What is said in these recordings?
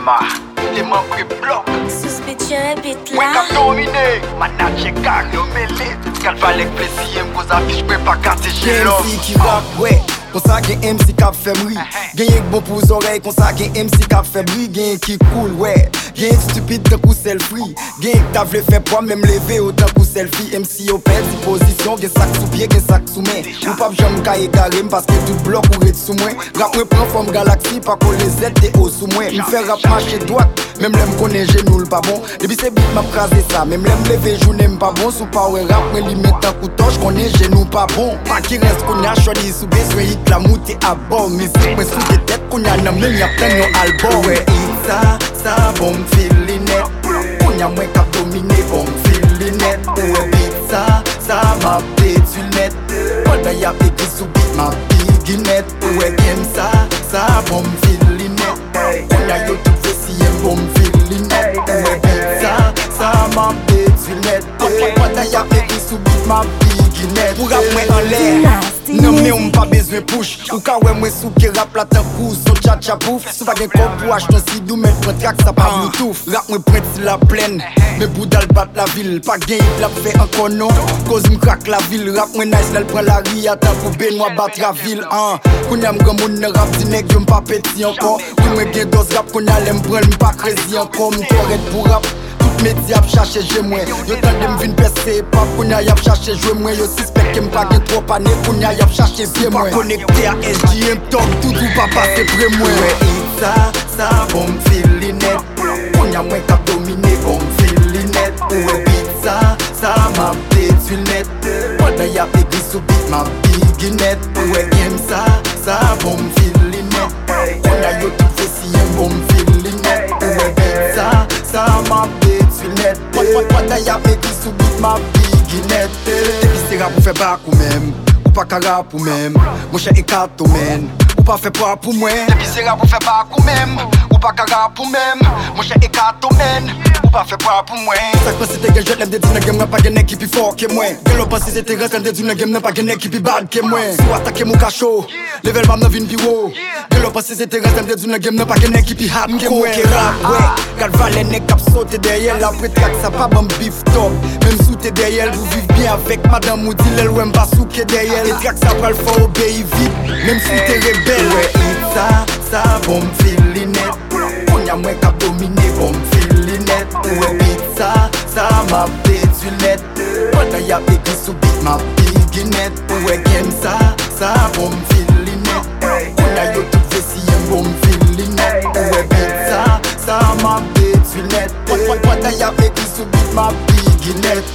SMA, les membres bloc. Suspicion est bit Moi là. qui dominé, manager carré mêlé. Quand fallait que plaisir, me cause affiche, je pas casser chez l'homme. MC qui rap, ouais. Kon sa gen MC kap fè bri. Gen yek bon pou zorey, kon sa gen MC kap fè bri. Gen ki cool, ouais. Gen yek stupide tan kou selfie. Gen yek ta vle fè poa, même leve autant kou selfie. MC yo pè di position, gen sak sou pied, gen sak sou men. Ou pap jam ka egarem, paske tout blok ou ret sou mwen. Rap mwen pren forme galaxy, pa kon les Z te o sou mwen. M fè rap marche droite, même lem konen genou l pa bon. Depi se bit map krasé ça, même lem leve jounen m pa bon. Sou pa wè rap mwen li met an koutoch, konen genou pa bon. Pa ki reste kon a chodi sou beswen hit la moute à bord. Musique mwen sou de tête qu'on a nan men y'a plein yon album. Ouais, hit ça bon feeling net. Qu'on a mwen kap domine bon feeling net. Ouais, beat ça m'a pétu net. Pendant y'a pété sous beat ma biguinette. Ouais, game ça bon feeling net. On a yo tout fait si y'a bon feeling net. Ouais, beat ça m'a pétu net. Pendant y'a pété sous beat ma biguinette. Pour rap mwen en l'air. Non mais on pas besoin push. Ou ka ouais moi sou ki rap la tan kou. Son tcha pouf. Sou pa gen kop pou ach ton sidou. Men pren track sa pa bluetooth. Rap mwen prent si la plaine. Men boudal bat la ville. Pa gen hit la fait encore non. Cause m crack la ville. Rap mwen nice lel prend la ri. Atan pou ben moi bat la ville. Koun yam gran moun nan rap di nek yo m pa peti ankon. Ou mwen gen dos rap koun yalem pren m pa crazy ankon. M toret pou rap. Medi ap chache jwe mwen. Yo tande m vin pese pap. Kounya yap chache jwe mwen. Yo suspect kem pa gen trop ane. Kounya yap chache vie mwen. Pa connecté a SGM top. Toutou pa pase pre mwen. Ouais, hit ça bon feeling net. Kounya mwen kap domine bon feeling net. Ouais, beat ça m'a pétu net. Pendant y'a pété sous beat ma biguinette. Ouais, game ça bon feeling net. Kounya yo tout fait si y'a bon feeling net. Ouais, beat ça m'a pétu net. Pendant y'a pété sous beat ma biguinette. Depi se rap ou fè bak ou même. Ou pa ka rap ou même. Mon chè ekato men. Ou pa fè poa pou mwen. Depi se rap ou fè bak ou même. Ou pa ka rap ou même. Mon chè ekato men. Ou pa fè poa pou mwen. Sak pansi te gen jet lem de di nan game nan pa gen ek ki pi fort ke mwen. Gen lo pansi se te res lem de di nan game nan pa gen ek ki pi bad ke mwen. Sou atake mou kacho. Level bam nan vin pi wo. Gen lo pansi se te res lem de di nan game nan pa gen ek ki pi hard ke mwen. Mko ke rap ouais. Gal valen nek kap sote derrière. La après track sa pa bam beef top. Même sous te derrière. Vous vivez bien avec madame ou dit l'el ou m'ba souke derrière. Et track ça pral faut obéir vite. Même si t'es rebelle. Ouais, hit ça bon feeling net. Kounya mwen kap domine bon feeling net. Ouais, beat ça m'a pétu net. Pendant y'a pété sous beat ma biguinette. Ouais, game ça bon feeling net. Kounya yo tout fait si y'a bon feeling net. Ouais, beat ça m'a pétu net. Pendant y'a pété sous beat ma biguinette.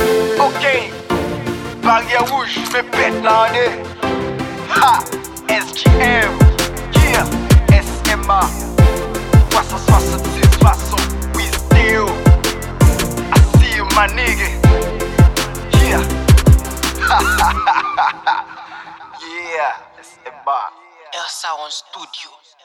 Ok, barrière rouge, fais pète l'année. Ha, SGM, yeah, SMA, 366 façon, we still, I see you my nigga, yeah, yeah, SMA. Elsa on studio.